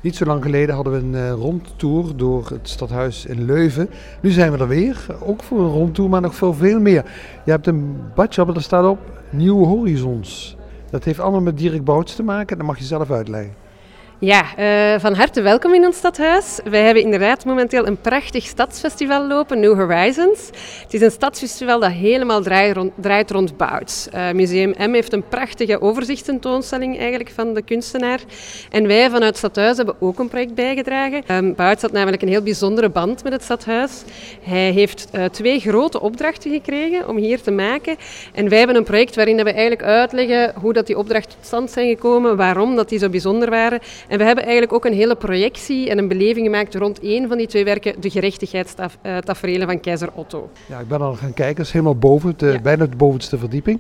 Niet zo lang geleden hadden we een rondtour door het stadhuis in Leuven. Nu zijn we er weer, ook voor een rondtour, maar nog veel meer. Je hebt een badje op en daar staat op Nieuwe Horizons. Dat heeft allemaal met Dirk Bouts te maken, dat mag je zelf uitleggen. Ja, van harte welkom in ons stadhuis. Wij hebben inderdaad momenteel een prachtig stadsfestival lopen, New Horizons. Het is een stadsfestival dat helemaal draait rond Bouts. Museum M heeft een prachtige overzichtstentoonstelling eigenlijk van de kunstenaar. En wij vanuit het stadhuis hebben ook een project bijgedragen. Bouts had namelijk een heel bijzondere band met het stadhuis. Hij heeft 2 grote opdrachten gekregen om hier te maken. En wij hebben een project waarin we eigenlijk uitleggen hoe dat die opdrachten tot stand zijn gekomen, waarom dat die zo bijzonder waren. En we hebben eigenlijk ook een hele projectie en een beleving gemaakt rond 1 van die 2 werken, de gerechtigheidstaferelen van keizer Otto. Ja, ik ben al gaan kijken, het is helemaal boven, bijna de bovenste verdieping.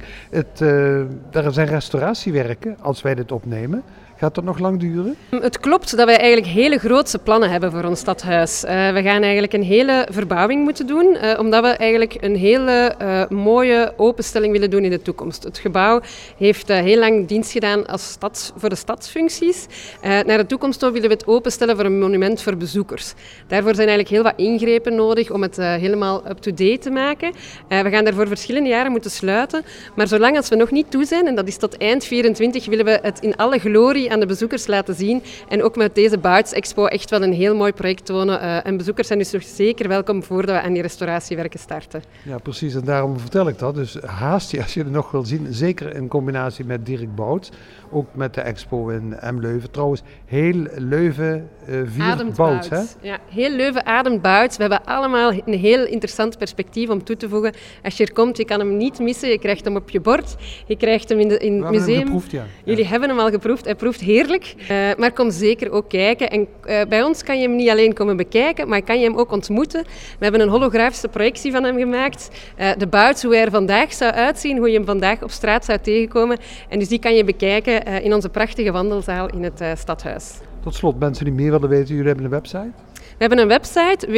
Daar zijn restauratiewerken, als wij dit opnemen. Gaat dat nog lang duren? Het klopt dat wij eigenlijk hele grootse plannen hebben voor ons stadhuis. We gaan eigenlijk een hele verbouwing moeten doen, omdat we eigenlijk een hele mooie openstelling willen doen in de toekomst. Het gebouw heeft heel lang dienst gedaan voor de stadsfuncties. Naar de toekomst willen we het openstellen voor een monument voor bezoekers. Daarvoor zijn eigenlijk heel wat ingrepen nodig om het helemaal up-to-date te maken. We gaan daarvoor verschillende jaren moeten sluiten. Maar zolang als we nog niet toe zijn, en dat is tot eind 2024, willen we het in alle glorie aan de bezoekers laten zien. En ook met deze Bouts Expo echt wel een heel mooi project tonen. En bezoekers zijn dus nog zeker welkom voordat we aan die restauratiewerken starten. Ja, precies. En daarom vertel ik dat. Dus haast je als je het nog wil zien. Zeker in combinatie met Dirk Bouts. Ook met de expo in M Leuven. Trouwens, heel Leuven viert Bouts. Hè? Ja, heel Leuven ademt Bouts. We hebben allemaal een heel interessant perspectief om toe te voegen. Als je er komt, je kan hem niet missen. Je krijgt hem op je bord. Je krijgt hem in het museum. We hebben hem geproefd, ja. Jullie hebben hem al geproefd. Hij proeft heerlijk. Maar kom zeker ook kijken. En bij ons kan je hem niet alleen komen bekijken, maar kan je hem ook ontmoeten. We hebben een holografische projectie van hem gemaakt. De Bouts, hoe hij er vandaag zou uitzien, hoe je hem vandaag op straat zou tegenkomen. En dus die kan je bekijken in onze prachtige wandelzaal in het stadhuis. Tot slot, mensen die meer willen weten, jullie hebben een website? We hebben een website,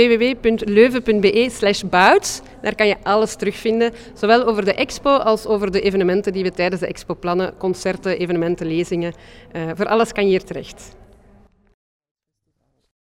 www.leuven.be/Bouts. Daar kan je alles terugvinden, zowel over de expo als over de evenementen die we tijdens de expo plannen, concerten, evenementen, lezingen. Voor alles kan je hier terecht.